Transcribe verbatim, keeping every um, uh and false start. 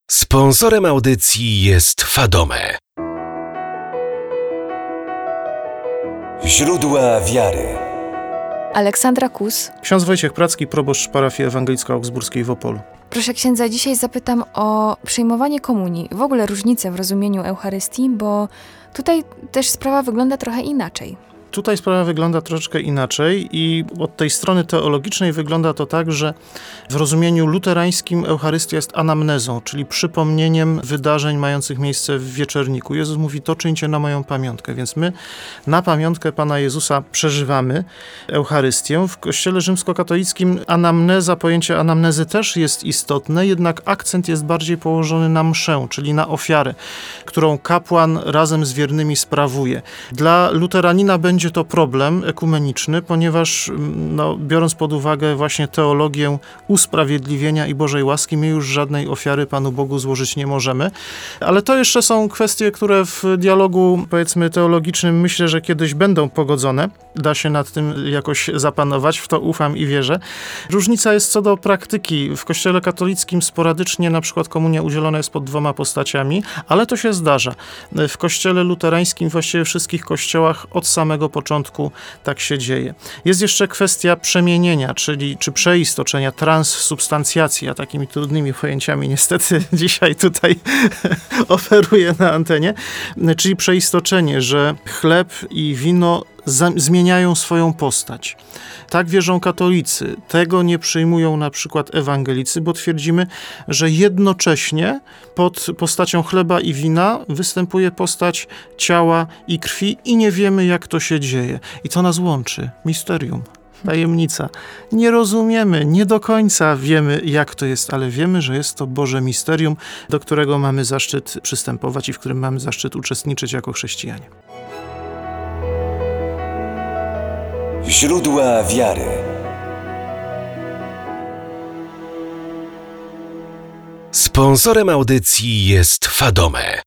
Sponsorem audycji jest Fadome. Źródła wiary. Aleksandra Kus. Ksiądz Wojciech Pracki, proboszcz parafii ewangelicko-augsburskiej w Opolu. Proszę księdza, dzisiaj zapytam o przyjmowanie komunii, w ogóle różnicę w rozumieniu Eucharystii, bo tutaj też sprawa wygląda trochę inaczej. Tutaj sprawa wygląda troszeczkę inaczej i od tej strony teologicznej wygląda to tak, że w rozumieniu luterańskim Eucharystia jest anamnezą, czyli przypomnieniem wydarzeń mających miejsce w wieczorniku. Jezus mówi, to czyńcie na moją pamiątkę, więc my na pamiątkę Pana Jezusa przeżywamy Eucharystię. W Kościele rzymskokatolickim anamneza, pojęcie anamnezy też jest istotne, jednak akcent jest bardziej położony na mszę, czyli na ofiarę, którą kapłan razem z wiernymi sprawuje. Dla luteranina będzie Będzie to problem ekumeniczny, ponieważ no, biorąc pod uwagę właśnie teologię usprawiedliwienia i Bożej łaski, my już żadnej ofiary Panu Bogu złożyć nie możemy. Ale to jeszcze są kwestie, które w dialogu, powiedzmy, teologicznym myślę, że kiedyś będą pogodzone. Da się nad tym jakoś zapanować, w to ufam i wierzę. Różnica jest co do praktyki. W Kościele katolickim sporadycznie na przykład komunia udzielona jest pod dwoma postaciami, ale to się zdarza. W Kościele luterańskim, właściwie w wszystkich kościołach od samego początku tak się dzieje. Jest jeszcze kwestia przemienienia, czyli czy przeistoczenia, transsubstancjacji. Ja takimi trudnymi pojęciami niestety dzisiaj tutaj oferuję na antenie. Czyli przeistoczenie, że chleb i wino za- zmieniają swoją postać. Tak wierzą katolicy. Tego nie przyjmują na przykład ewangelicy, bo twierdzimy, że jednocześnie pod postacią chleba i wina występuje postać ciała i krwi i nie wiemy, jak to się dzieje. I to nas łączy. Misterium. Tajemnica. Nie rozumiemy, nie do końca wiemy, jak to jest, ale wiemy, że jest to Boże misterium, do którego mamy zaszczyt przystępować i w którym mamy zaszczyt uczestniczyć jako chrześcijanie. Źródła wiary. Sponsorem audycji jest Fadome.